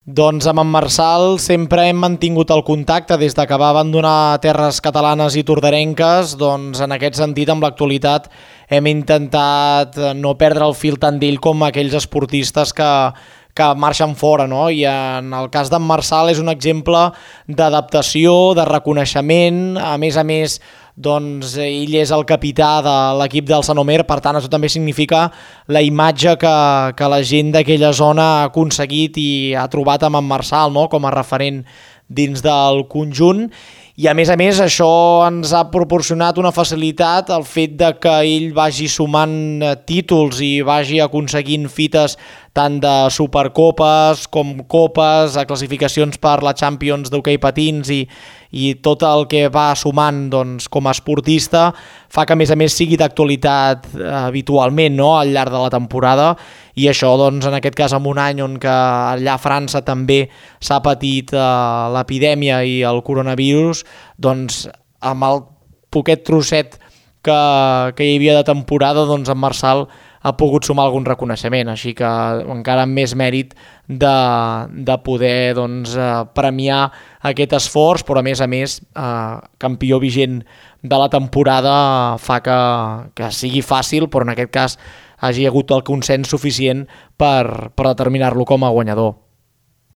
Doncs amb en Marçal sempre hem mantingut el contacte des de que va abandonar terres catalanes i tordarenques, doncs en aquest sentit amb l'actualitat hem intentat no perdre el fil tant d'ell com aquells esportistes que marxen fora, no? I en el cas d'en Marçal és un exemple d'adaptació, de reconeixement, a més, doncs ell és el capità de l'equip del Sant Omer, per tant això també significa la imatge que la gent d'aquella zona ha aconseguit i ha trobat amb en Marçal, no? Com a referent dins del conjunt. I a més això ens ha proporcionat una facilitat, el fet de que ell vagi sumant títols i vagi aconseguint fites tant de Supercopes com Copes, a classificacions per la Champions d'hoquei patins i tot el que va sumant doncs, com a esportista fa que a més sigui d'actualitat habitualment, no? Al llarg de la temporada, i això doncs, en aquest cas en un any on que allà a França també s'ha patit l'epidèmia i el coronavirus, doncs amb el poquet trosset que hi havia de temporada, doncs en Marçal ha pogut sumar algun reconeixement, així que encara amb més mèrit de poder doncs, premiar aquest esforç, però a més campió vigent de la temporada fa que sigui fàcil, però en aquest cas hagi hagut el consens suficient per determinar-lo com a guanyador.